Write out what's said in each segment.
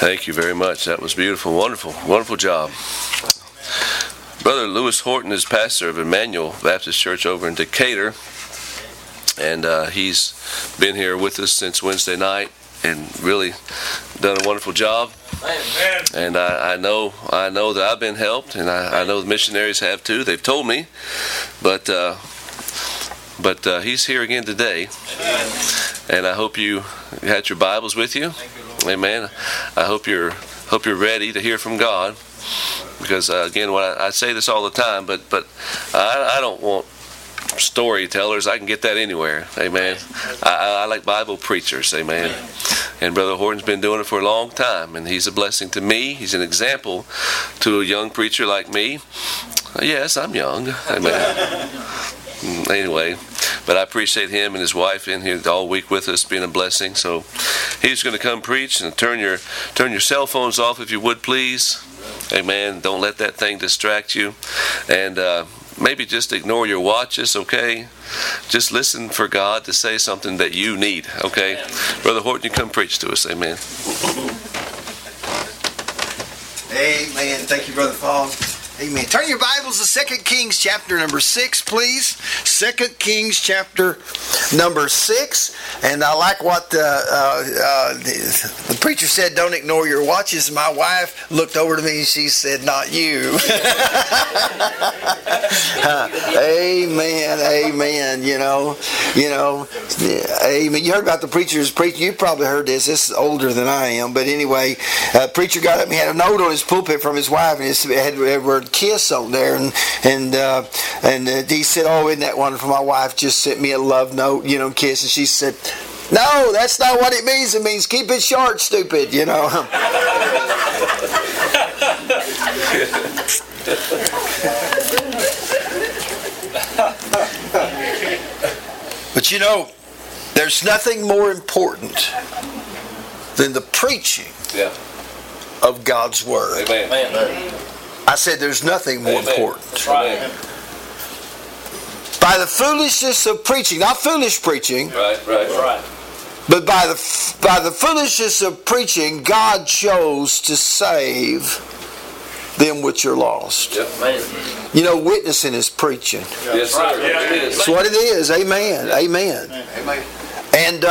Thank you very much. That was beautiful. Wonderful. Wonderful job. Brother Lewis Horton is pastor of Emmanuel Baptist Church over in Decatur. And he's been here with us since Wednesday night and really done a wonderful job. Amen. And I know that I've been helped, and I know the missionaries have too. They've told me. But he's here again today. Amen. And I hope you had your Bibles with you. Amen. I hope you're ready to hear from God, because again, I say this all the time, but I don't want storytellers. I can get that anywhere. Amen. I like Bible preachers. Amen. And Brother Horton's been doing it for a long time, and he's a blessing to me. He's an example to a young preacher like me. Yes, I'm young. Amen. Anyway, but I appreciate him and his wife in here all week with us, being a blessing. So he's going to come preach, and turn your cell phones off if you would, please. Amen. Don't let that thing distract you, and maybe just ignore your watches. Okay, just listen for God to say something that you need. Okay, Brother Horton, you come preach to us. Amen. Amen. Thank you, Brother Paul. Amen. Turn your Bibles to 2 Kings chapter number 6, please. 2 Kings chapter number 6. And I like what the preacher said, don't ignore your watches. My wife looked over to me and she said, not you. Amen. Amen. You know. Amen. You heard about the preacher's preaching. You probably heard this. This is older than I am. But anyway, preacher got up and he had a note on his pulpit from his wife, and it had the word kiss on there, and he said, oh, isn't that wonderful? My wife just sent me a love note, kiss, and she said, no, that's not what it means. It means keep it short, stupid, But there's nothing more important than the preaching of God's Word. Amen. I said there's nothing more important. Right. By the foolishness of preaching, not foolish preaching, Right. but by the foolishness of preaching, God chose to save them which are lost. Yep. Witnessing is preaching. Yes, sir. It is. That's what it is. Amen. Amen. And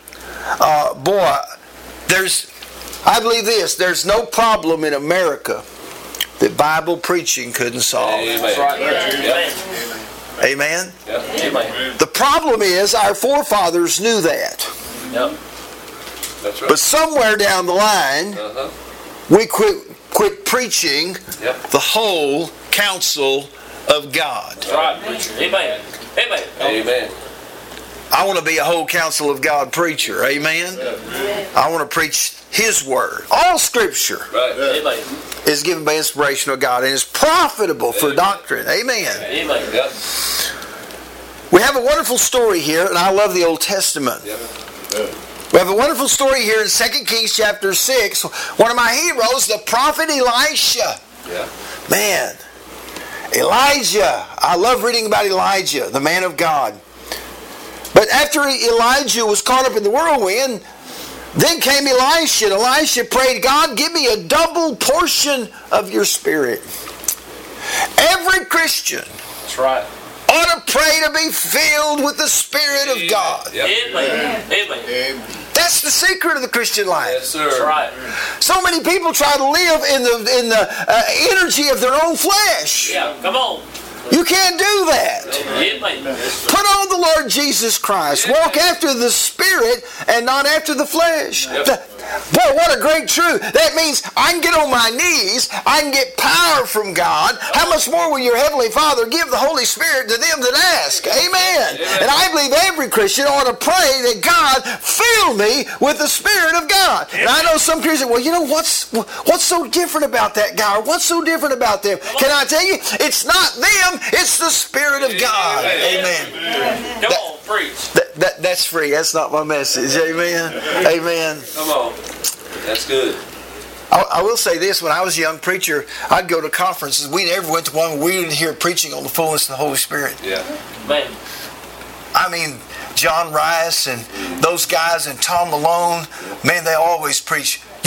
I believe this. There's no problem in America that Bible preaching couldn't solve. Amen. That's right. Amen. Yep. Amen. The problem is our forefathers knew that. Yep. That's right. But somewhere down the line, we quit preaching the whole counsel of God. That's right. Amen. Amen. Amen. I want to be a whole counsel of God preacher. Amen. I want to preach His Word. All Scripture is given by inspiration of God and is profitable for doctrine. Amen. Amen. Yep. We have a wonderful story here, and I love the Old Testament. We have a wonderful story here in 2 Kings chapter 6. One of my heroes, the prophet Elisha. Man, Elijah. I love reading about Elijah, the man of God. But after Elijah was caught up in the whirlwind, then came Elisha. And Elisha prayed, God, give me a double portion of your Spirit. Every Christian ought to pray to be filled with the Spirit of God. Amen. That's the secret of the Christian life. Yes, sir. That's right. So many people try to live in the energy of their own flesh. Yeah, come on. You can't do that. Put on the Lord Jesus Christ. Walk after the Spirit and not after the flesh. Boy, what a great truth. That means I can get on my knees. I can get power from God. How much more will your Heavenly Father give the Holy Spirit to them that ask? Amen. And I believe every Christian ought to pray that God fill me with the Spirit of God. And I know some Christians, what's so different about that guy? Or what's so different about them? Can I tell you? It's not them. It's the Spirit of God. Amen. Come on, preach. That's free. That's not my message. Amen. Amen. Come on. That's good. I will say this. When I was a young preacher, I'd go to conferences. We never went to one where we didn't hear preaching on the fullness of the Holy Spirit. Yeah. Man. I mean, John Rice and those guys and Tom Malone, man, they always preach. You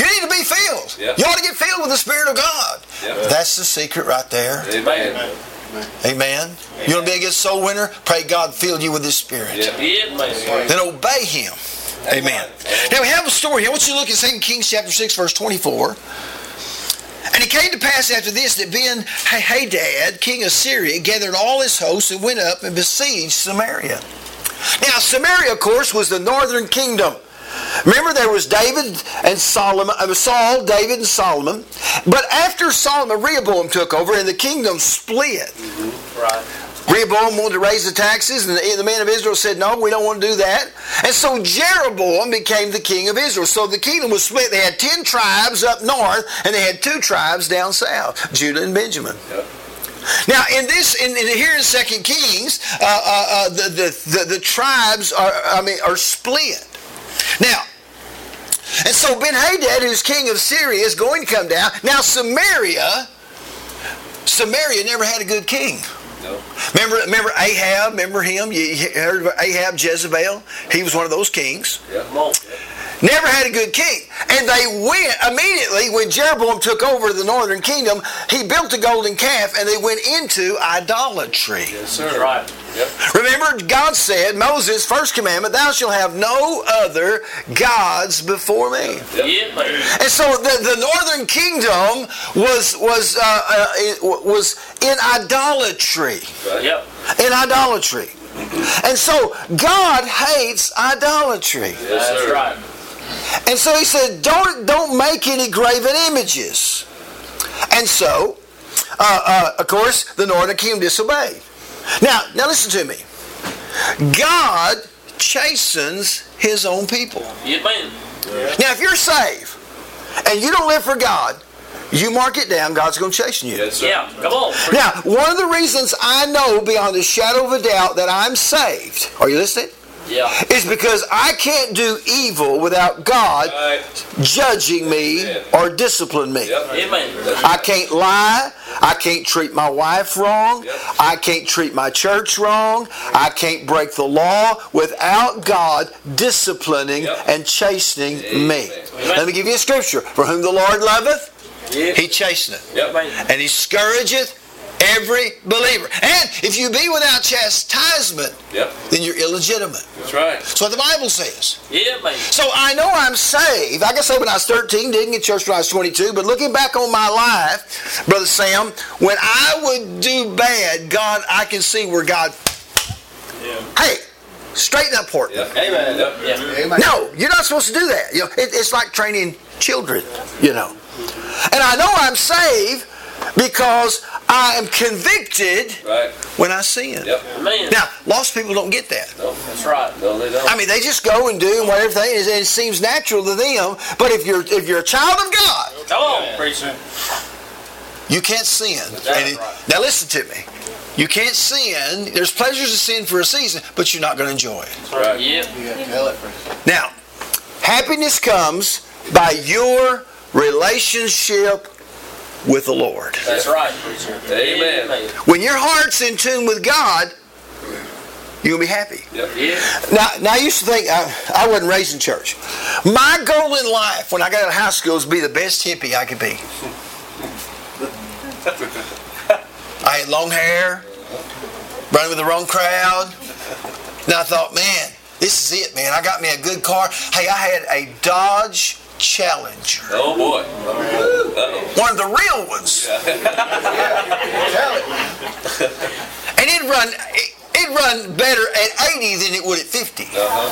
need to be filled. Yep. You ought to get filled with the Spirit of God. Yep. That's the secret right there. Amen. Amen. You want to be a good soul winner? Pray God fill you with His Spirit. Yep. Then obey Him. Amen. Now we have a story here. I want you to look at 2 Kings chapter 6, verse 24. And it came to pass after this that Ben-Hadad, king of Syria, gathered all his hosts and went up and besieged Samaria. Now Samaria, of course, was the northern kingdom. Remember, there was David and Solomon, Saul, David, and Solomon. But after Solomon, Rehoboam took over, and the kingdom split. Right. Rehoboam wanted to raise the taxes, and the men of Israel said, no, we don't want to do that. And so Jeroboam became the king of Israel. So the kingdom was split. They had 10 tribes up north, and they had 2 tribes down south, Judah and Benjamin. Yep. Now, here in 2 Kings, the tribes are split. Now, and so Ben-Hadad, who's king of Syria, is going to come down. Now, Samaria never had a good king. No. Remember Ahab? Remember him? You heard of Ahab, Jezebel? He was one of those kings. Yeah. Never had a good king. And they went, immediately when Jeroboam took over the northern kingdom, he built a golden calf and they went into idolatry. Yes, sir. Right. Yep. Remember, God said, Moses' first commandment, thou shalt have no other gods before me. Yep. And so the northern kingdom was in idolatry. Right. Yep. In idolatry. And so God hates idolatry. Yes, that's right. And so he said, don't make any graven images. And so, of course, the northern kingdom disobeyed. Now listen to me. God chastens His own people. Amen. Now, if you're saved and you don't live for God, you mark it down, God's going to chasten you. Yes, sir. Yeah, come on. Now, one of the reasons I know beyond a shadow of a doubt that I'm saved, are you listening? Yeah. Is because I can't do evil without God judging me or disciplining me. Yep. Amen. I can't lie. I can't treat my wife wrong. Yep. I can't treat my church wrong. I can't break the law without God disciplining and chastening me. Amen. Let me give you a scripture. For whom the Lord loveth, He chasteneth. Yep. And He scourgeth every believer. And if you be without chastisement, then you're illegitimate. That's right. That's what the Bible says. Yeah, man. So I know I'm saved. I can say when I was 13, didn't get church when I was 22, but looking back on my life, Brother Sam, when I would do bad, God, I can see where God, hey, straighten up, Portland. Yep. Amen. Yep. Amen. No, you're not supposed to do that. You know, it's like training children, you know. And I know I'm saved because I am convicted when I sin. Yep. Now, lost people don't get that. No, that's right. No, they don't. I mean, they just go and do whatever they, and it seems natural to them. But if you're a child of God, come on, preacher, you can't sin. Now listen to me. You can't sin. There's pleasures of sin for a season, but you're not going to enjoy it. That's right. Yep. Now, happiness comes by your relationship with the Lord. That's right, preacher. Amen. When your heart's in tune with God, you'll be happy. Yep. Yeah. Now I used to think I wasn't raised in church. My goal in life when I got out of high school was to be the best hippie I could be. I had long hair, running with the wrong crowd. And I thought, man, this is it, man. I got me a good car. Hey, I had a Dodge Challenger. Oh boy. One of the real ones. And it'd run better at 80 than it would at 50.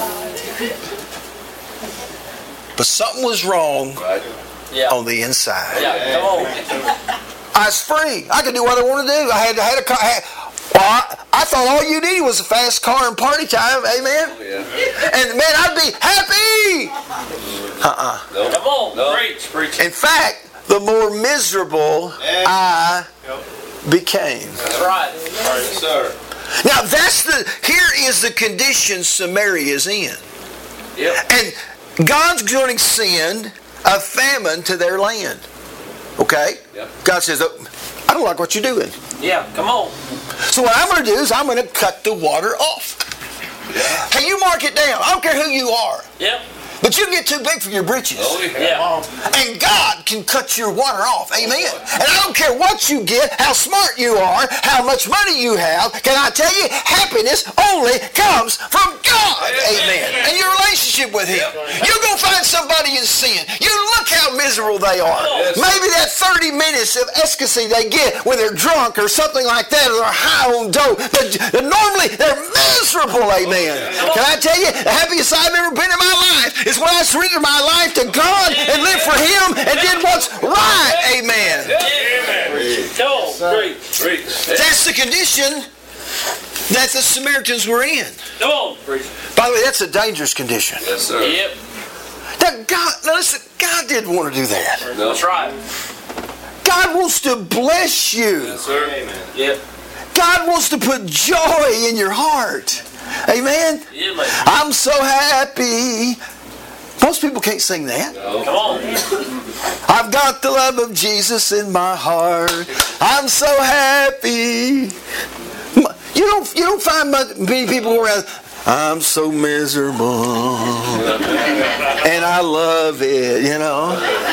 But something was wrong on the inside. Yeah, come on. I was free. I could do what I want to do. I had a car. I thought all you needed was a fast car and party time. Amen. And man, I'd be happy. No. Come on, preach. In fact, the more miserable I became. That's right. Yes, sir. Now here is the condition Samaria is in. Yep. And God's going to send a famine to their land. Okay? Yep. God says, I don't like what you're doing. Yeah, come on. So what I'm going to do is I'm going to cut the water off. Hey, you mark it down. I don't care who you are. Yep. But you get too big for your britches. Oh, yeah. And God can cut your water off. Amen. And I don't care what you get, how smart you are, how much money you have. Can I tell you, happiness only comes from God. Amen. And your relationship with Him. You're going to find somebody in sin. You look how miserable they are. Maybe that 30 minutes of ecstasy they get when they're drunk or something like that, or they're high on dope. But normally they're miserable. Amen. Can I tell you, the happiest I've ever been in my life is when I surrendered my life to God and lived for Him and did what's right. Amen. That's the condition that the Samaritans were in. By the way, that's a dangerous condition. Yes, sir. Yep. Now listen, God didn't want to do that. No. That's right. God wants to bless you. Yes, sir. Amen. Yep. God wants to put joy in your heart. Amen? Yeah, man. I'm so happy. Most people can't sing that. No. Come on. I've got the love of Jesus in my heart. I'm so happy. You don't find many people go around, I'm so miserable. And I love it, you know.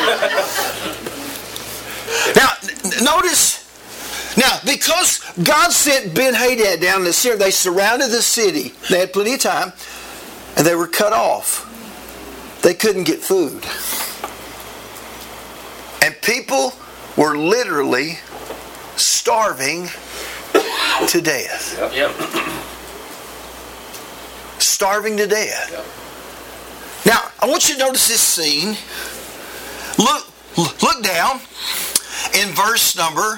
Now, notice, because God sent Ben-Hadad down to Syria, they surrounded the city. They had plenty of time, and they were cut off. They couldn't get food. And people were literally starving to death. Yep. Starving to death. Now, I want you to notice this scene. Look down in verse number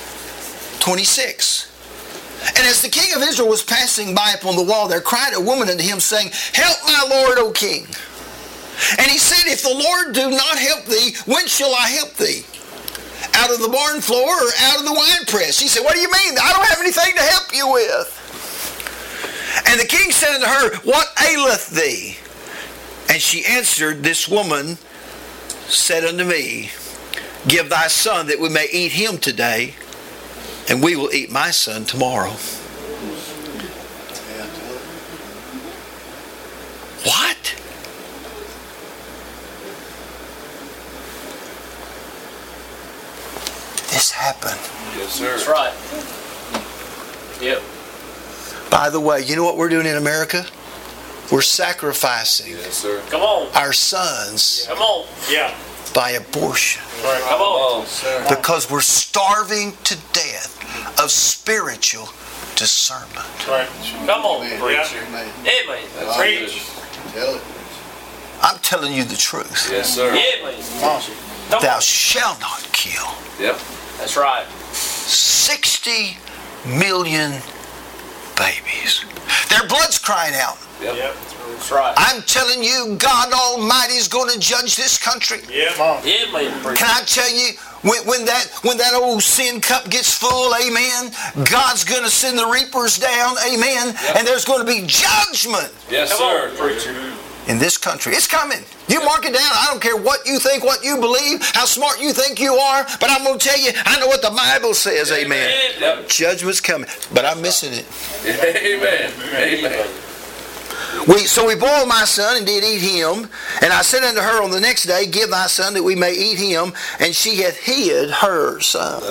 26. And as the king of Israel was passing by upon the wall, there cried a woman unto him, saying, Help my Lord, O king. And he said, If the Lord do not help thee, when shall I help thee? Out of the barn floor or out of the winepress? She said, What do you mean? I don't have anything to help you with. And the king said unto her, What aileth thee? And she answered, This woman said unto me, Give thy son that we may eat him today, and we will eat my son tomorrow. What? This happened. Yes, sir. That's right. Yep. By the way, you know what we're doing in America? We're sacrificing Yes, sir. Come on. our sons Come on. Yeah. by abortion Come on. because we're starving to death of spiritual discernment. Right. Come on, preacher. Amen. That's Preach. good. I'm telling you the truth. Yes, sir. Amen. Come Thou on. shalt not kill. Yep. That's right. 60 million babies. Their blood's crying out. Yep. That's right. I'm telling you, God Almighty is going to judge this country. Amen, preacher. Can I tell you, when that old sin cup gets full, amen, God's going to send the reapers down, amen, and there's going to be judgment Yes, Come sir. on, preacher. in this country. It's coming. You mark it down. I don't care what you think, what you believe, how smart you think you are, but I'm going to tell you, I know what the Bible says, amen. Yep. Judgment's coming, but I'm missing it. Amen. Amen. So we boiled my son and did eat him. And I said unto her on the next day, Give thy son that we may eat him. And she hath hid her son.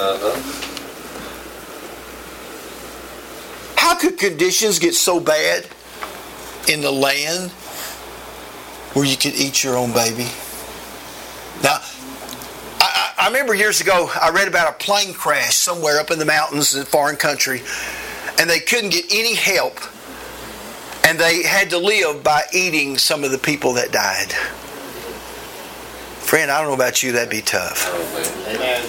How could conditions get so bad in the land where you could eat your own baby? Now, I remember years ago, I read about a plane crash somewhere up in the mountains in a foreign country. And they couldn't get any help. And they had to live by eating some of the people that died. Friend, I don't know about you, that'd be tough. Amen.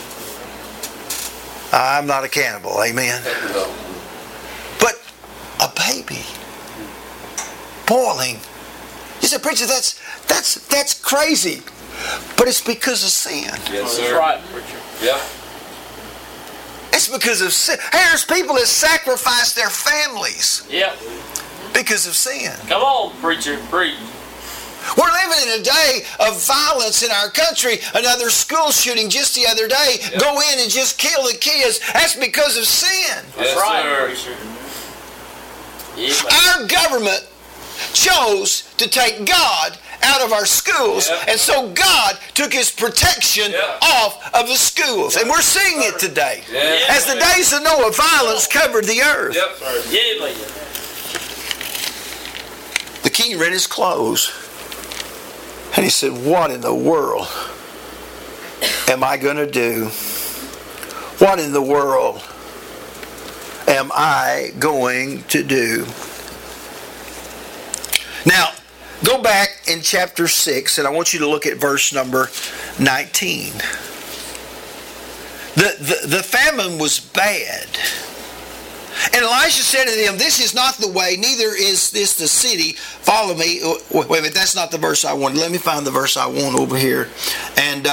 I'm not a cannibal, amen. But a baby boiling. You said, preacher, that's crazy. But it's because of sin. Yes, That's sir. right, preacher. Yep. It's because of sin. Hey, there's people that sacrifice their families Yep. because of sin. Come on, preacher. Preach. We're living in a day of violence in our country. Another school shooting just the other day. Yep. Go in and just kill the kids. That's because of sin. That's Yes, right, sir. preacher. Amen. Our government chose to take God out of our schools. Yep. And so God took His protection off of the schools. And we're seeing it today. Yeah. As the days of Noah, violence covered the earth. Yep. Yeah, man. The king rent his clothes. And he said, what in the world am I going to do? What in the world am I going to do? Now, go back in chapter 6, and I want you to look at verse number 19. The famine was bad. And Elisha said to them, this is not the way, neither is this the city. Follow me. Wait a minute, that's not the verse I wanted. Let me find the verse I want over here. And,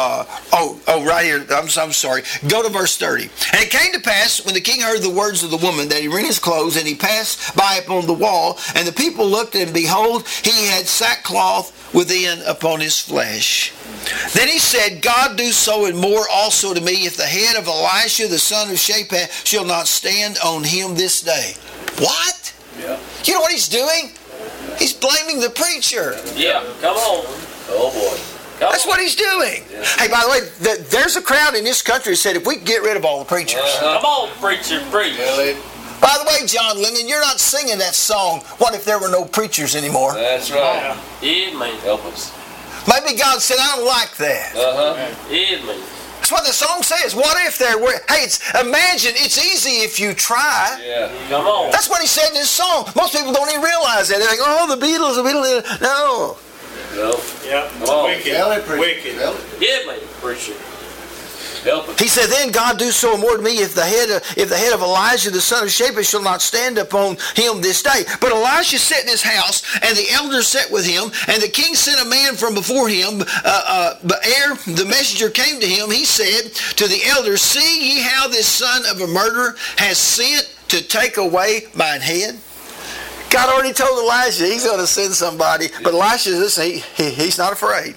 right here. I'm sorry. Go to verse 30. And it came to pass, when the king heard the words of the woman, that he rent his clothes, and he passed by upon the wall. And the people looked, and behold, he had sackcloth within upon his flesh. Then he said, God do so and more also to me, if the head of Elisha the son of Shaphat shall not stand on him this day. What? Yeah. You know what he's doing? He's blaming the preacher. Yeah, come on. Oh boy. That's what he's doing. Yeah. Hey, by the way, there's a crowd in this country that said if we could get rid of all the preachers. Come on, preacher, preach. Really? By the way, John Lennon, you're not singing that song, What If There Were No Preachers Anymore? That's right. Yeah, man. Help us. Maybe God said, I don't like that. Yeah, man. That's what the song says. What if there were... Hey, imagine, it's easy if you try. Yeah. Come on. That's what he said in his song. Most people don't even realize that. They're like, oh, the Beatles. No. No. Yeah. Come on. Wicked. Yeah, man. Preacher. Help us. He said, then God do so more to me, if the head of Elijah the son of Shaphat shall not stand upon him this day. But Elisha sat in his house, and the elders sat with him, and the king sent a man from before him. But ere the messenger came to him, he said to the elders, see ye how this son of a murderer has sent to take away mine head? God already told Elijah he's going to send somebody, but Elisha, listen, he's not afraid.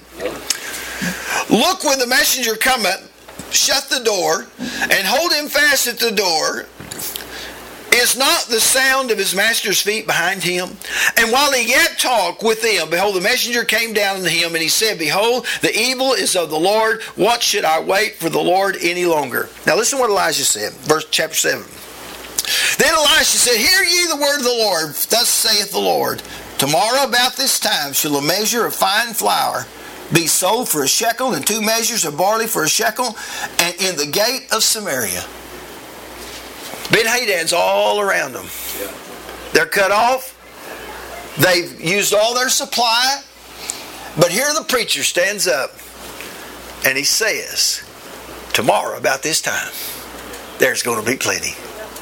Look, when the messenger cometh, shut the door, and hold him fast at the door. Is not the sound of his master's feet behind him? And while he yet talked with them, behold, the messenger came down to him, and he said, behold, the evil is of the Lord. What should I wait for the Lord any longer? Now listen to what Elijah said, chapter 7. Then Elisha said, hear ye the word of the Lord. Thus saith the Lord, tomorrow about this time shall a measure of fine flour be sold for a shekel, and 2 measures of barley for a shekel, and in the gate of Samaria. Ben-Hadad's all around them. Yeah. They're cut off. They've used all their supply. But here the preacher stands up, and he says, tomorrow about this time, there's going to be plenty.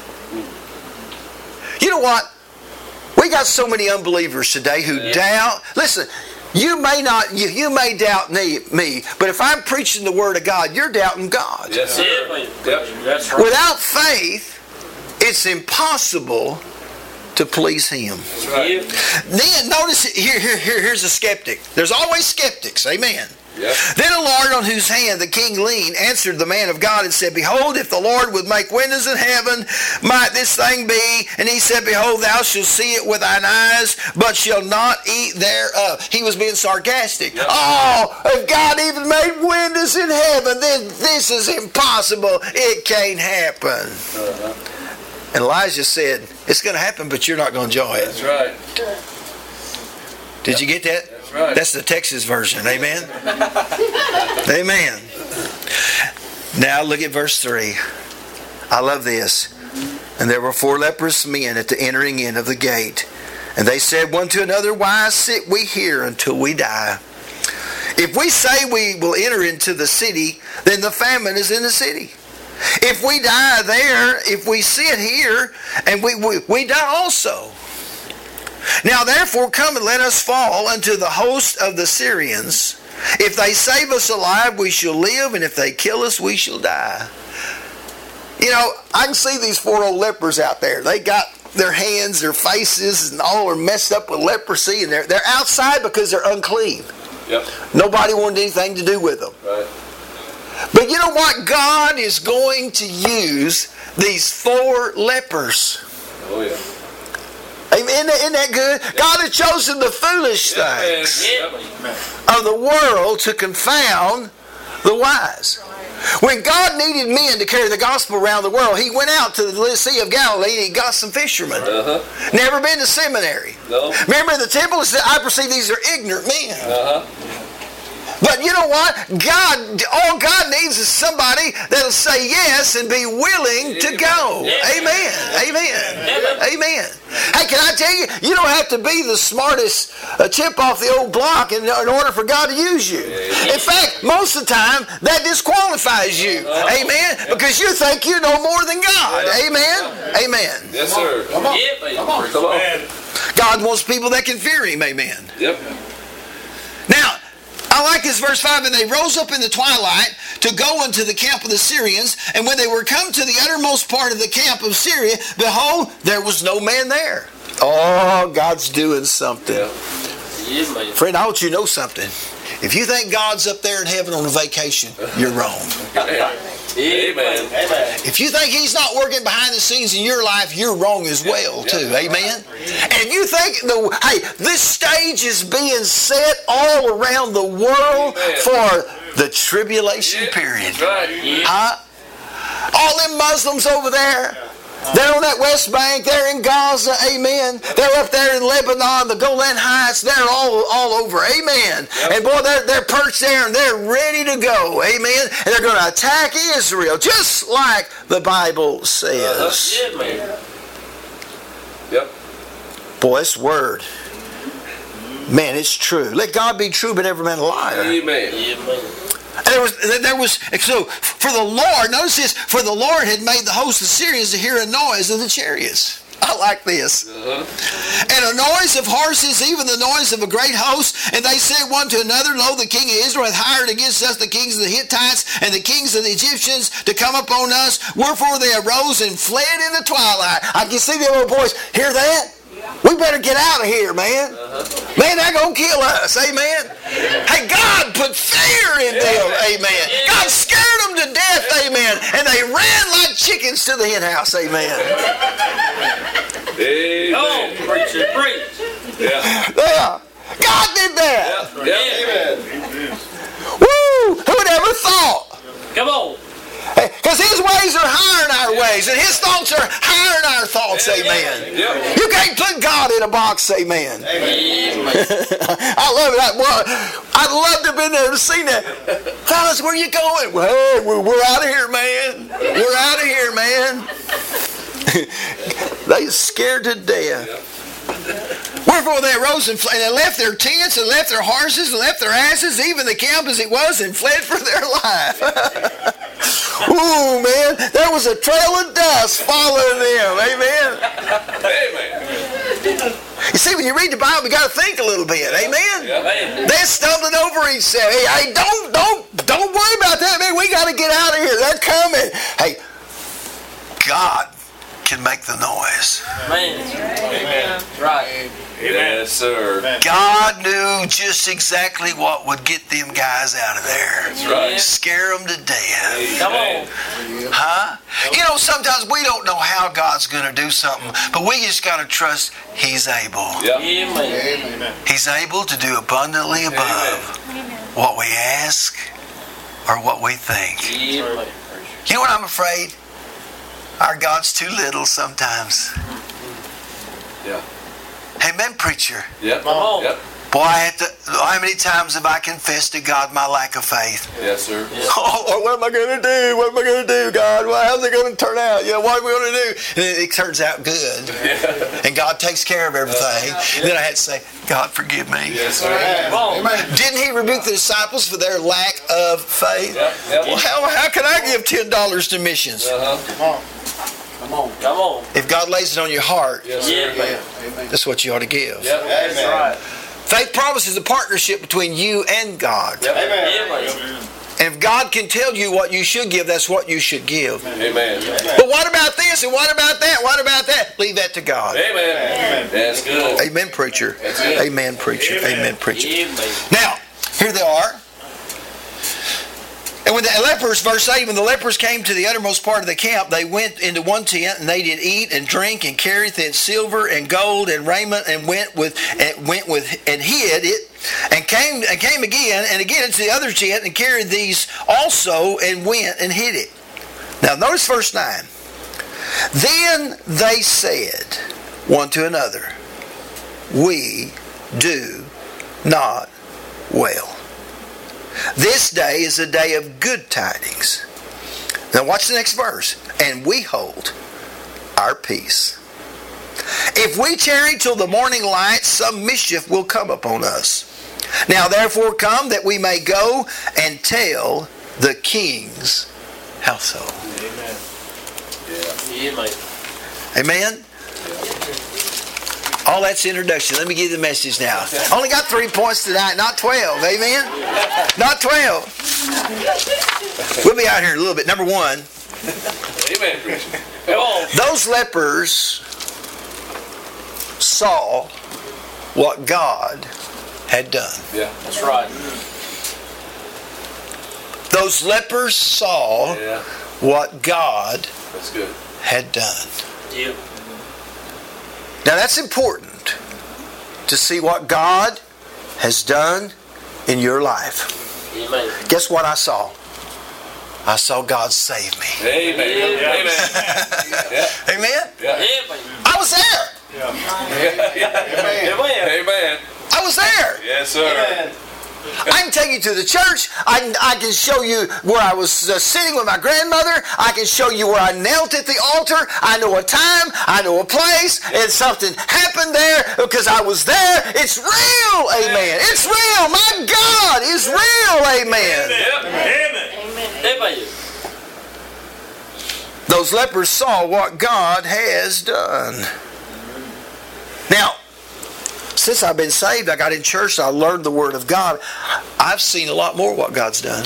You know what? We got so many unbelievers today who doubt. Listen, you may doubt me, but if I'm preaching the Word of God, you're doubting God. Yes, sir. Yep. That's right. Without faith, it's impossible to please Him. That's right. Then notice here's a skeptic. There's always skeptics. Amen. Yep. Then the Lord, on whose hand the king leaned, answered the man of God and said, behold, if the Lord would make windows in heaven, might this thing be? And he said, behold, thou shalt see it with thine eyes, but shalt not eat thereof. He was being sarcastic. Yep. Oh, if God even made windows in heaven, then this is impossible. It can't happen. And Elijah said, it's going to happen, but you're not going to enjoy it. That's right. Did you get that? That's right. That's the Texas version. Amen? Amen. Now look at verse 3. I love this. And there were 4 leprous men at the entering in of the gate. And they said one to another, why sit we here until we die? If we say we will enter into the city, then the famine is in the city. If we die there, if we sit here, and we die also. Now therefore come and let us fall unto the host of the Syrians. If they save us alive, we shall live, and if they kill us, we shall die. You know, I can see these 4 old lepers out there. They got their hands, their faces, and all are messed up with leprosy, and they're outside because they're unclean. Yep. Nobody wanted anything to do with them. Right. But you know what? God is going to use these 4 lepers. Oh, yeah. Amen. Isn't that good? God has chosen the foolish things of the world to confound the wise. When God needed men to carry the gospel around the world, He went out to the Sea of Galilee and He got some fishermen. Never been to seminary. Remember in the temple, it said, I perceive these are ignorant men. But you know what? All God needs is somebody that'll say yes and be willing to go. Amen. Amen. Amen. Hey, can I tell you, you don't have to be the smartest chip off the old block in order for God to use you. In fact, most of the time, that disqualifies you. Amen. Because you think you know more than God. Amen. Amen. Yes, sir. Come on. Come on. God wants people that can fear Him. Amen. Yep. Now, I like this verse 5, and they rose up in the twilight to go into the camp of the Syrians, and when they were come to the uttermost part of the camp of Syria, behold, there was no man there. Oh, God's doing something. Yeah. Friend, I want you to know something. If you think God's up there in heaven on a vacation, you're wrong. Amen. If you think He's not working behind the scenes in your life, you're wrong as well, too. Amen? And you think, this stage is being set all around the world for the tribulation period. Huh? All them Muslims over there, they're on that West Bank, they're in Gaza, amen. They're up there in Lebanon, the Golan Heights, they're all over, amen. And boy, they're perched there and they're ready to go, amen. And they're going to attack Israel, just like the Bible says. Yep. Boy, this word, man, it's true. Let God be true, but every man a liar. Amen. And there was so for the Lord, notice this, for the Lord had made the host of the Syrians to hear a noise of the chariots. I like this. And a noise of horses, even the noise of a great host. And they said one to another, Lo, the king of Israel hath hired against us the kings of the Hittites and the kings of the Egyptians to come upon us. Wherefore they arose and fled in the twilight. I can see the little boys. Hear that? We better get out of here, man. Man, they're going to kill us. Amen. Hey, God put fear in them. Amen. God scared them to death. Amen. And they ran like chickens to the hen house. Amen. Come on, preacher, preach. Yeah. God did that. Amen. Woo! Who would ever thought? Come on. Because His ways are higher than our ways, and His thoughts are higher than our thoughts, amen. You can't put God in a box, amen. I love it. I'd love to have been there to see that. Fellas, where you going? Well, hey, we're out of here, man. We're out of here, man. They scared to death. Wherefore they arose and they left their tents and left their horses and left their asses, even the camp as it was, and fled for their life. Ooh, man, there was a trail of dust following them. Amen. Amen. You see, when you read the Bible, you got to think a little bit. Amen. They're stumbling over each other. Hey, don't worry about that, man. We got to get out of here. They're coming. Hey, God can make the noise. Amen. Right. Yes, sir. God knew just exactly what would get them guys out of there. That's right. Scare them to death. Come on. Huh? You know, sometimes we don't know how God's going to do something, but we just got to trust He's able. Yep. Amen. He's able to do abundantly above what we ask or what we think. Amen. You know what I'm afraid? Our God's too little sometimes. Yeah. Amen, preacher. Yep. Come on. Yep. Boy, how many times have I confessed to God my lack of faith? Yes, sir. Oh, Lord, what am I going to do? What am I going to do, God? Well, how's it going to turn out? What are we going to do? And it turns out good. And God takes care of everything. And then I had to say, God, forgive me. Yes, sir. Come on. Didn't He rebuke the disciples for their lack of faith? Yep. Well, how can I give $10 to missions? Come on. If God lays it on your heart, Yes, sir. that's what you ought to give. Yep. That's right. Faith promises a partnership between you and God. Yep. Amen. And if God can tell you what you should give, that's what you should give. Amen. But what about this and what about that? What about that? Leave that to God. Amen. That's good. Amen, preacher. That's it. Amen, preacher. Amen, preacher. Amen. Now, here they are. And when the lepers, verse 8, when the lepers came to the uttermost part of the camp, they went into one tent, and they did eat and drink, and carried thence silver and gold and raiment, and went with and hid it, and came again and again into the other tent, and carried these also, and went and hid it. Now notice verse 9. Then they said one to another, we do not well. This day is a day of good tidings. Now watch the next verse. And we hold our peace. If we tarry till the morning light, some mischief will come upon us. Now therefore come, that we may go and tell the king's household. Amen. Amen? All that's introduction. Let me give you the message now. Only got 3 points tonight, not 12. Amen? Not 12. We'll be out here in a little bit. Number 1. Amen, preacher. Come on. Those lepers saw what God had done. Yeah, that's right. Those lepers saw what God had done. Yeah. Now that's important, to see what God has done in your life. Amen. Guess what I saw? I saw God save me. Amen. Amen. Amen? Amen. I was there. Amen. Amen. I was there. Yes, sir. Amen. I can take you to the church. I can show you where I was sitting with my grandmother. I can show you where I knelt at the altar. I know a time. I know a place. And something happened there because I was there. It's real. Amen. It's real. My God is real. Amen. Amen. Those lepers saw what God has done. Now, since I've been saved, I got in church, I learned the Word of God. I've seen a lot more of what God's done.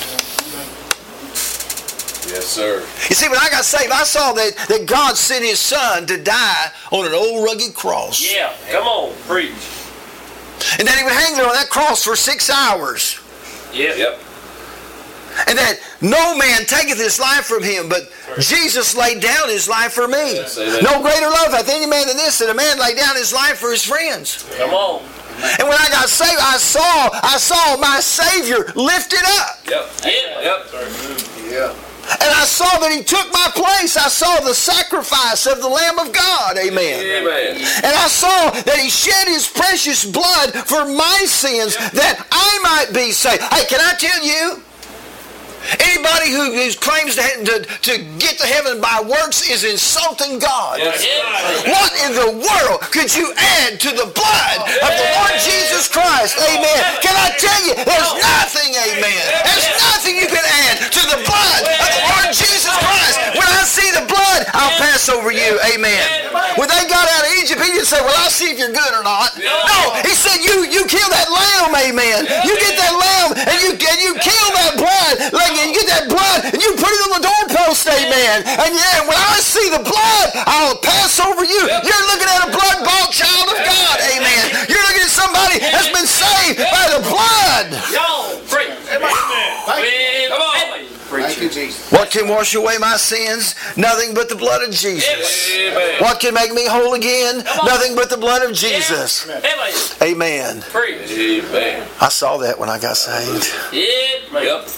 Yes, sir. You see, when I got saved, I saw that God sent His Son to die on an old rugged cross. Yeah, come on, preach. And that He would hang there on that cross for 6 hours. Yep. And that no man taketh his life from Him, but Jesus laid down His life for me. Yes, no greater love hath any man than this, that a man lay down his life for his friends. Come on. And when I got saved, I saw my Savior lifted up. Yep. Yeah. And I saw that He took my place. I saw the sacrifice of the Lamb of God. Amen. Amen. And I saw that He shed His precious blood for my sins that I might be saved. Hey, can I tell you? Anybody who claims to get to heaven by works is insulting God. Yes. What in the world could you add to the blood of the Lord Jesus Christ? Amen. Can I tell you, there's nothing, amen. There's nothing you can add to the blood of the Lord Jesus Christ. When I see the blood, I'll pass over you. Amen. When they got out of Egypt, He didn't say, well, I'll see if you're good or not. No, He said, you kill that lamb, amen. You get that lamb and you kill that blood. And you get that blood and you put it on the doorpost, amen. And when I see the blood, I'll pass over you. You're looking at a blood-bought child of God, amen. You're looking at somebody that's been saved by the blood. Yo, preach. Amen. Come on. Thank you, Jesus. What can wash away my sins? Nothing but the blood of Jesus. Amen. What can make me whole again? Nothing but the blood of Jesus. Amen. Preach. Amen. I saw that when I got saved. Yep.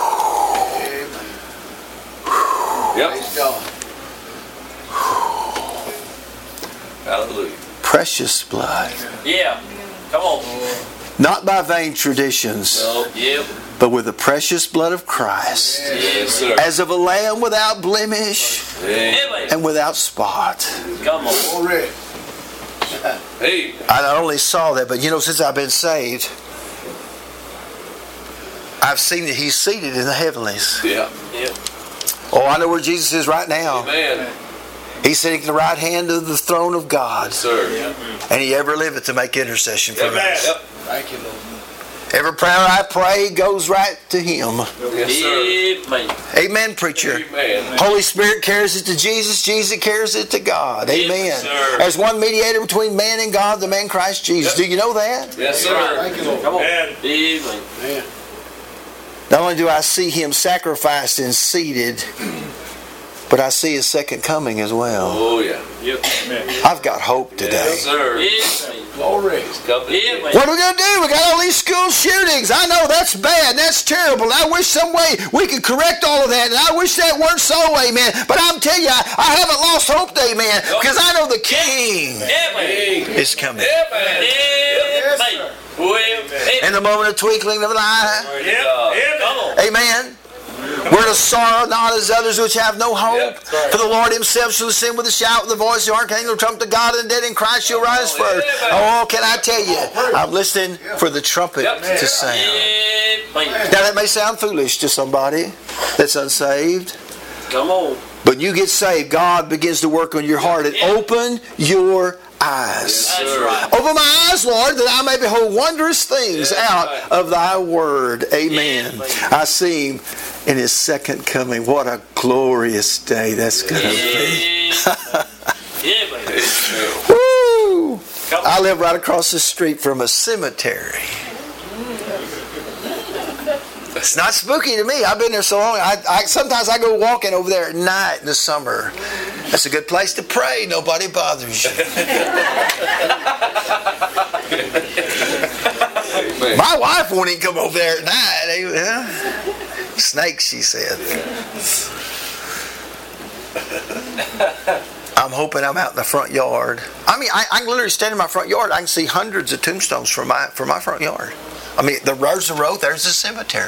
Yep. Praise God. Hallelujah. Precious blood. Yeah. Come on. Not by vain traditions, Yep. but with the precious blood of Christ, Yes, sir. as of a lamb without blemish Amen. and without spot. Come on. Already. Hey. I not only saw that, but since I've been saved, I've seen that He's seated in the heavenlies. Yeah. Oh, I know where Jesus is right now. Amen. He's sitting at the right hand of the throne of God, Yes, sir. and He ever liveth to make intercession for us. Yep. Thank you, Lord. Every prayer I pray goes right to Him. Yes, sir. Amen. Amen, preacher. Amen. Holy Spirit carries it to Jesus. Jesus carries it to God. Amen. Yes, sir. There's one mediator between man and God, the man Christ Jesus. Yep. Do you know that? Yes, sir. Thank you, Lord. Come on. Man. Amen. Man. Not only do I see Him sacrificed and seated, but I see His second coming as well. Oh, yeah. Yep. I've got hope today. Yes, sir. Glory. What are we going to do? We got all these school shootings. I know that's bad. That's terrible. I wish some way we could correct all of that. And I wish that weren't so, amen. But I'm telling you, I haven't lost hope, amen. Because I know the King is coming. In the moment of twinkling of an eye. Amen. We're to sorrow not as others which have no hope. For the Lord Himself shall descend with a shout, with the voice of the archangel, the trumpet of God, and the dead in Christ shall rise first. Oh, can I tell you, I'm listening for the trumpet to sound. Now that may sound foolish to somebody that's unsaved. Come on. But you get saved, God begins to work on your heart and open your eyes. Open my eyes, Lord, that I may behold wondrous things out of Thy word. Amen. I see Him in His second coming. What a glorious day that's going to be. Woo! I live right across the street from a cemetery. It's not spooky to me. I've been there so long. Sometimes I go walking over there at night in the summer. That's a good place to pray. Nobody bothers you. My wife won't even come over there at night. Snakes, she said. I'm hoping I'm out in the front yard. I mean, I can literally stand in my front yard. I can see hundreds of tombstones from my front yard. I mean, there's the road, there's the cemetery.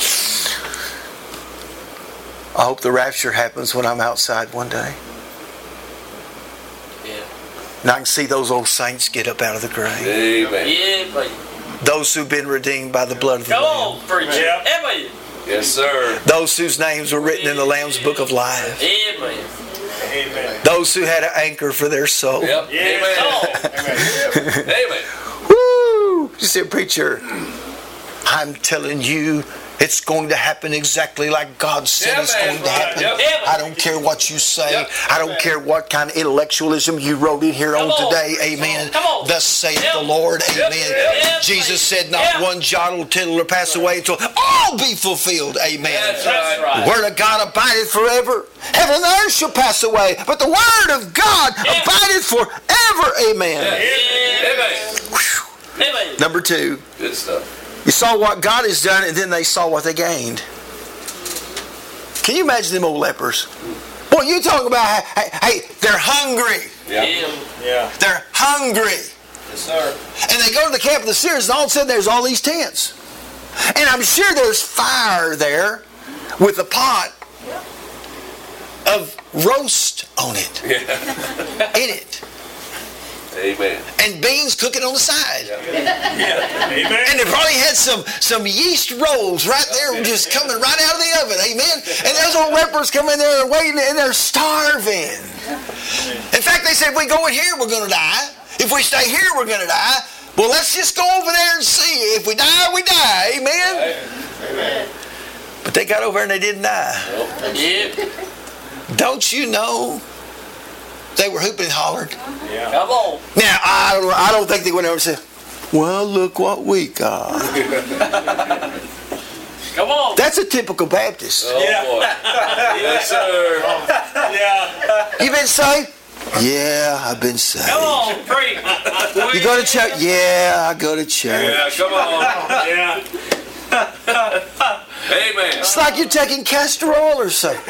I hope the rapture happens when I'm outside one day. Yeah. And I can see those old saints get up out of the grave. Amen. Yeah, Those who've been redeemed by the blood of the Come Lamb. on, preacher. Amen. Yes, sir. Those whose names were written in the Lamb's book of life. Amen. Amen. Those who had an anchor for their soul. Yep. Come on. Amen. Woo! You say, preacher, I'm telling you, it's going to happen exactly like God said it's going to happen. I don't care what you say. I don't care what kind of intellectualism you wrote in here on today. Amen. Thus saith the Lord. Amen. Jesus said not one jot or tittle will pass away until all be fulfilled. Amen. That's right. The word of God abideth forever. Heaven and earth shall pass away, but the word of God abideth forever. Amen. Amen. Number 2. Good stuff. You saw what God has done, and then they saw what they gained. Can you imagine them old lepers? Boy, you talk about, hey, they're hungry. Yeah. They're hungry. Yes, sir. And they go to the camp of the Syrians, and all of a sudden there's all these tents. And I'm sure there's fire there with a pot of roast on it. In it. Amen. And beans cooking on the side. Amen. And they probably had some yeast rolls right there just coming right out of the oven. Amen. And those old lepers come in there and waiting, and they're starving. In fact, they said, if we go in here, we're going to die. If we stay here, we're going to die. Well, let's just go over there and see. If we die, we die. Amen. Amen. But they got over there and they didn't die. Don't you know? They were hooping and hollered. Yeah. Come on. Now, I don't think they went over and said, well, look what we got. Come on. That's a typical Baptist. Oh, boy. Yes, sir. Yeah. You been saved? Yeah, I've been saved. Come on, preach. You go to church? Yeah, I go to church. Yeah, come on. Yeah. Amen. It's like you're taking castor oil or something.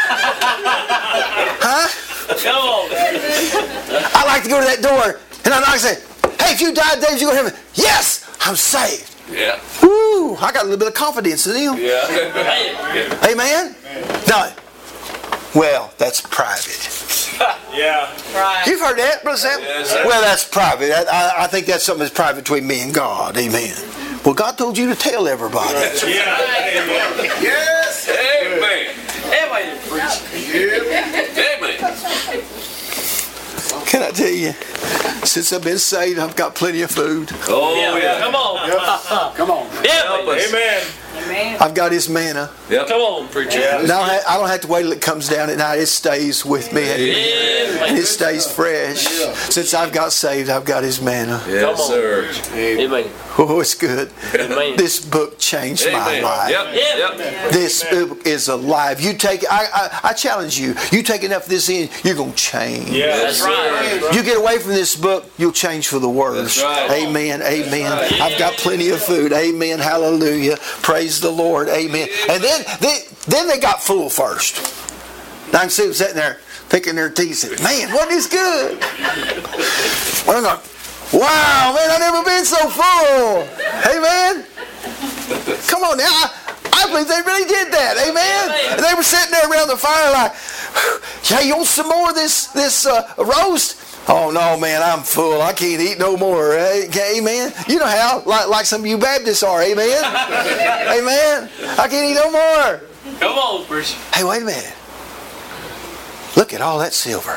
Huh? Come on. I like to go to that door and I knock and say, hey, if you died, Dave, you go to heaven. Yes, I'm saved. Yeah. Woo! I got a little bit of confidence in him. Yeah. Amen? No. Well, that's private. Yeah. Right. You've heard that, Brother Sam? Yes, sir. Well, that's private. I think that's something that's private between me and God. Amen. Well, God told you to tell everybody. Yeah. Amen. Yes. Amen. Amen, preach. Amen. Can I tell you, since I've been saved, I've got plenty of food. Oh, yeah. Come on. Come on. Yeah. Amen. I've got His manna. Yep. Come on, preacher. Yeah. Now I don't have to wait till it comes down at night. It stays with me. And it stays fresh. Since I've got saved, I've got His manna. Yes, sir. Amen. Oh, it's good. Amen. This book changed my life. Yep. This book is alive. You take. I challenge you. You take enough of this in, you're gonna change. Yeah, That's right. You get away from this book, you'll change for the worse. That's right. Amen. Amen. I've got plenty of food. Amen. Hallelujah. Praise the Lord. Amen. And then they got full first. Now I can see them sitting there picking their teeth. Saying, man, what is good? Well, I'm going, wow, man, I've never been so full. Amen. Come on now. I believe they really did that. Amen. And they were sitting there around the fire like, yeah, you want some more of this roast? Oh no, man, I'm full. I can't eat no more. Amen. You know how, like some of you Baptists are. Amen. Amen. I can't eat no more. Come on, preacher. Hey, wait a minute. Look at all that silver.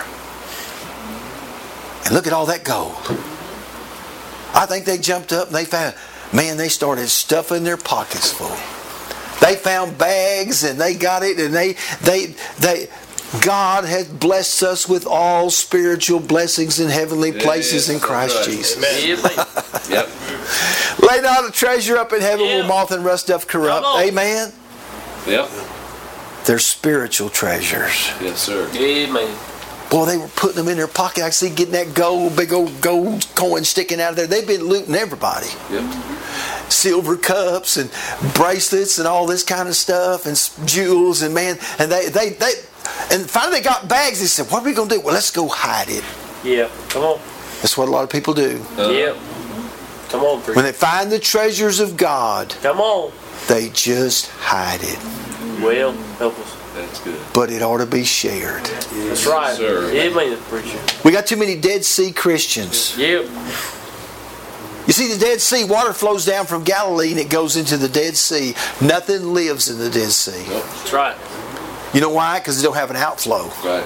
And look at all that gold. I think they jumped up and they found, man, they started stuffing their pockets full. They found bags and they got it, and they God has blessed us with all spiritual blessings in heavenly places in Christ Jesus. Yep. Lay not a treasure up in heaven where moth and rust doth corrupt. Amen. Yep. They're spiritual treasures. Yes, sir. Amen. Boy, they were putting them in their pocket. I see getting that big old gold coin sticking out of there. They've been looting everybody. Yep. Silver cups and bracelets and all this kind of stuff and jewels and man, and they and finally they got bags. They said, "What are we going to do?" Well, let's go hide it. Yeah. Come on. That's what a lot of people do. Yeah. Come on, preacher. When they find the treasures of God, Come on. they just hide it. Well, help us. That's good. But it ought to be shared. That's right. sir. Amen, preacher. We got too many Dead Sea Christians. Yep. You see, the Dead Sea, water flows down from Galilee and it goes into the Dead Sea. Nothing lives in the Dead Sea. That's right. You know why? Because they don't have an outflow. Right.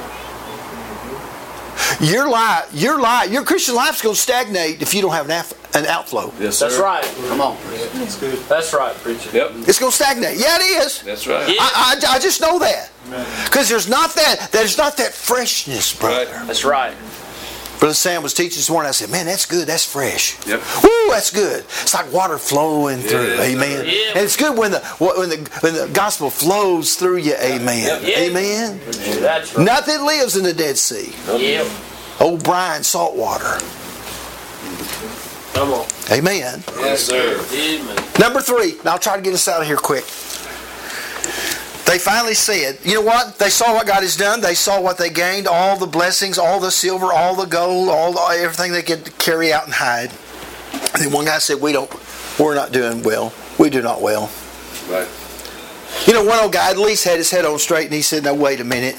Your Christian life's going to stagnate if you don't have an outflow. Yes, sir. That's right. Come on. That's right, preacher. Yep. It's going to stagnate. Yeah, it is. That's right. Yeah. I just know that. Because there's not that freshness, brother. Right. That's right. Brother Sam was teaching this morning. I said, man, that's good. That's fresh. Yep. Woo, that's good. It's like water flowing through. Yeah. Amen. Yeah. And it's good when the gospel flows through you. Amen. Yeah. Amen. That's right. Nothing lives in the Dead Sea. Yep. Old brine, salt water. Come on. Amen. Yes, sir. Amen. Number 3. Now I'll try to get us out of here quick. They finally said, you know what? They saw what God has done. They saw what they gained, all the blessings, all the silver, all the gold, everything they could carry out and hide. And then one guy said, we're not doing well. We do not well. Right. You know, one old guy at least had his head on straight, and he said, now wait a minute.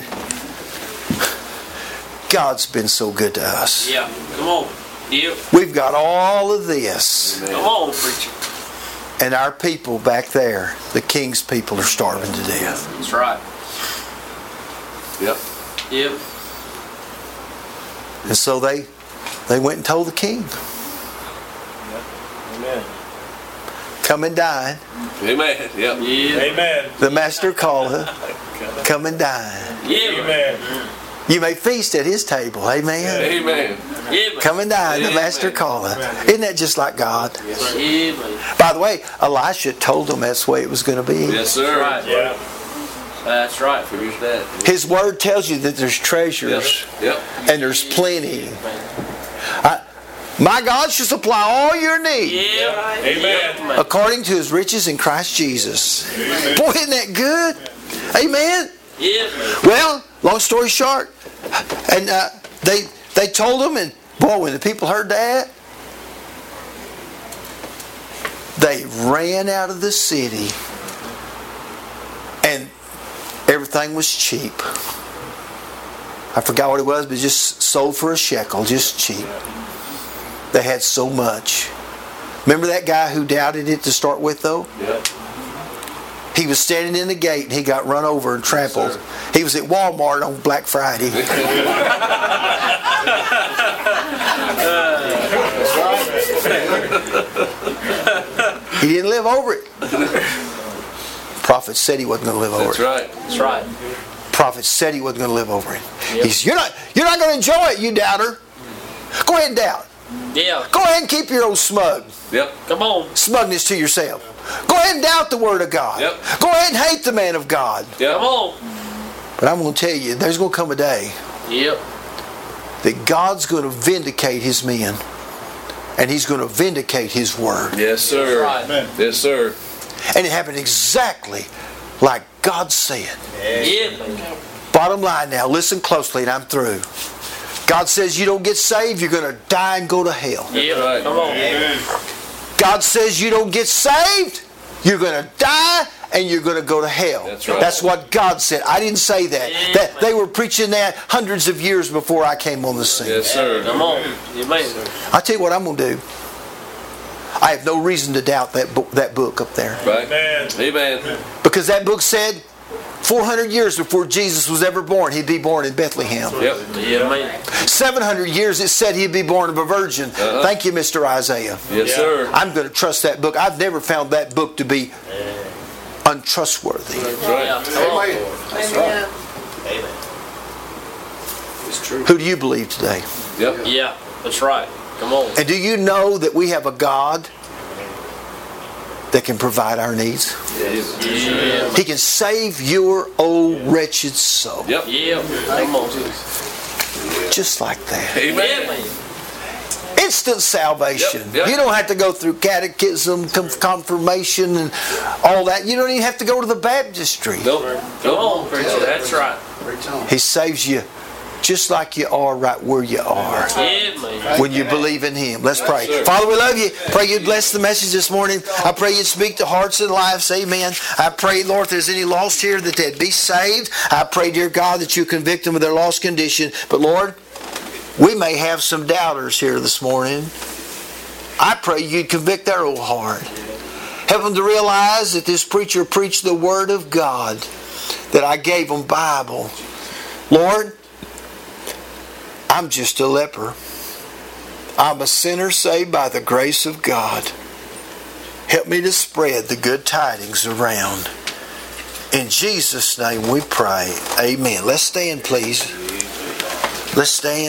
God's been so good to us. Yeah. Come on. Yep. We've got all of this. Come on, preacher. And our people back there, the king's people, are starving to death. That's right. Yep. Yep. And so they went and told the king. Amen. Come and dine. Amen. Yep. Yeah. Amen. The master calleth. Come and dine. Yeah. Amen. You may feast at his table. Amen. Amen. Yeah. Come and dine. The master calleth. Isn't that just like God? Yeah. By the way, Elisha told them that's the way it was going to be. Yes, sir. Right. Yeah. That's right. Figures that. His word tells you that there's treasures Yep. and there's plenty. My God shall supply all your need Yeah. Amen. according to his riches in Christ Jesus. Boy, isn't that good? Amen. Yeah. Well, long story short, and they told them, and boy, when the people heard that, they ran out of the city, and everything was cheap. I forgot what it was, but just sold for a shekel, just cheap. They had so much. Remember that guy who doubted it to start with, though? Yep. He was standing in the gate and he got run over and trampled. Yes, He was at Walmart on Black Friday. He didn't live over it. Prophet said he wasn't going to live over That's it. right. That's right. Prophet said he wasn't going to live over it. Yep. He said, you're not going to enjoy it, you doubter. Go ahead and doubt. Yeah. Go ahead and keep your old smug. Yep. Come on. Smugness to yourself. Go ahead and doubt the Word of God. Yep. Go ahead and hate the man of God. Yep. Come on. But I'm going to tell you, there's going to come a day Yep. that God's going to vindicate His men. And He's going to vindicate His Word. Yes, sir. Right. Yes, sir. And it happened exactly like God said. Yeah. Bottom line now, listen closely and I'm through. God says you don't get saved, you're going to die and go to hell. Yeah. Right. Come on. God says you don't get saved, you're going to die and you're going to go to hell. That's right. That's what God said. I didn't say that. Yeah. That they were preaching that hundreds of years before I came on the scene. Yes, sir. Come on. Amen. I'll tell you what I'm going to do. I have no reason to doubt that book up there. Right. Amen. Amen. Because that book said 400 years before Jesus was ever born, He'd be born in Bethlehem. Yep. Yeah, man. 700 years it said He'd be born of a virgin. Thank you, Mr. Isaiah. Yes, sir. I'm going to trust that book. I've never found that book to be untrustworthy. That's right. Yeah. Come on. It's true. Who do you believe today? Yep. Yeah. That's right. Come on. And do you know that we have a God that can provide our needs? Yeah. He can save your old wretched soul. Yep. Yeah. Come on. Just like that. Yeah, Amen. man. Instant salvation. Yep. You don't have to go through catechism, confirmation, and all that. You don't even have to go to the baptistry. Nope. Come on, preacher. That's right. He saves you just like you are right where you are. Yeah, man. When you believe in Him. Let's pray. Father, we love You. Pray You'd bless the message this morning. I pray You'd speak to hearts and lives. Amen. I pray, Lord, if there's any lost here, that they'd be saved. I pray, dear God, that You convict them of their lost condition. But Lord, we may have some doubters here this morning. I pray You'd convict their old heart. Help them to realize that this preacher preached the Word of God, that I gave them Bible. Lord, I'm just a leper. I'm a sinner saved by the grace of God. Help me to spread the good tidings around. In Jesus' name we pray. Amen. Let's stand, please. Let's stand.